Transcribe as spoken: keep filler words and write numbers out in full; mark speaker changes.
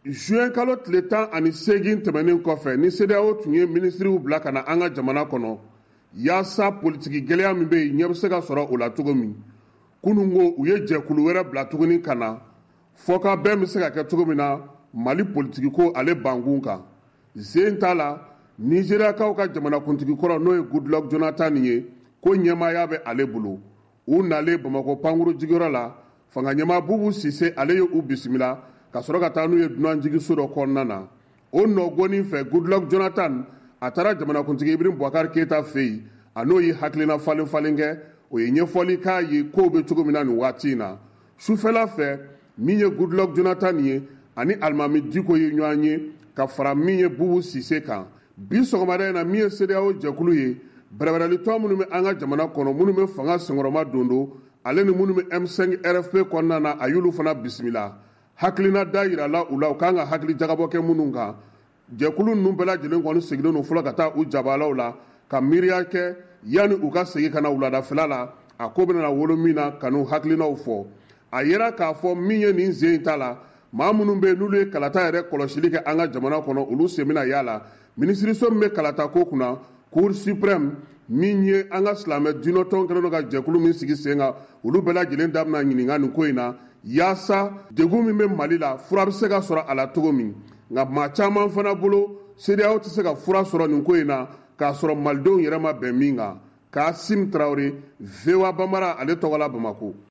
Speaker 1: juin kalo tile tan ani seegin tɛmɛnen kɔfɛ ni C E D E A O tun ye minisiriw bila ka na an ka jamana kɔnɔ yaasa politiki gɛlɛya min bɛ yen ɲɛ bɛ se ka sɔrɔ o la cogo min. Kunun ko u ye jɛkulu wɛrɛ bila tuguni ka na fɔka bɛn bɛ se ka kɛ cogo min na Mali politiki ko ale bankun kan. Sen t'a la Nizeriyakaw ka jamanakuntigi kɔrɔ n'o ye Goodluck Jonathan ye ko ɲɛmaaya bɛ ale bolo. U nalen Bamakɔ pankuru jigiyɔrɔ la fanga ɲɛmaa Bubu Sise ale ye u bisimila ka sɔrɔ ka taa n'u ye dunanjigiso dɔ kɔnɔna na. O nɔgɔnin fɛ Goodluck Jonathan a taara jamanakuntigi Ibrahim Boubacar Keita fɛ yen a n'o ye hakilina falen falen kɛ o ye ɲɛfɔli k'a ye kow bɛ cogo min na nin waati in na. Sufɛla fɛ min ye Goodluck Jonathan ye ani Alimami Diko ye ɲɔgɔn ye ka fara min ye Bubu Sise kan. Bi sɔgɔmada in na min ye C E D E A O jɛkulu ye bɛrɛbɛrɛlitɔ minnu bɛ an ka jamana kɔnɔ minnu bɛ fanga senkɔrɔma dondo ale ni minnu bɛ M cinq R F P kɔnɔna na a y'olu fana bisimila. Hakilina da yirala u la u kan ka hakili jagabɔ kɛ minnu kan. Jɛkulu ninnu bɛɛ lajɛlen kɔni sigilen don fɔlɔ ka taa u jabalaw la ka miiriya kɛ yanni u ka segin ka na wuladafɛla la a ko bɛna wolo min na ka n'u hakilinaw fɔ. A yera k'a fɔ min ye nin sen in ta la maa minnu bɛ yen n'olu ye kalata yɛrɛ kɔlɔsili kɛ an ka jamana kɔnɔ olu sen bɛna y'a la. Minisiriso min bɛ kalata ko kunna Cour suprême min ye an ka silamɛ diinɛtɔn kɛlen don ka jɛkulu min sigi sen kan olu bɛɛ lajɛlen da bɛna ɲininka nin ko in na yaasa degun min bɛ Mali la fura bɛ se ka sɔrɔ a la cogo min. Nka maa caman fana bolo C E D E A O tɛ se ka fura sɔrɔ nin ko in na k'a sɔrɔ malidenw yɛrɛ ma bɛn min kan. Kasim Traoré, V O A Bambara ale tɔgɔ la Bamakɔ.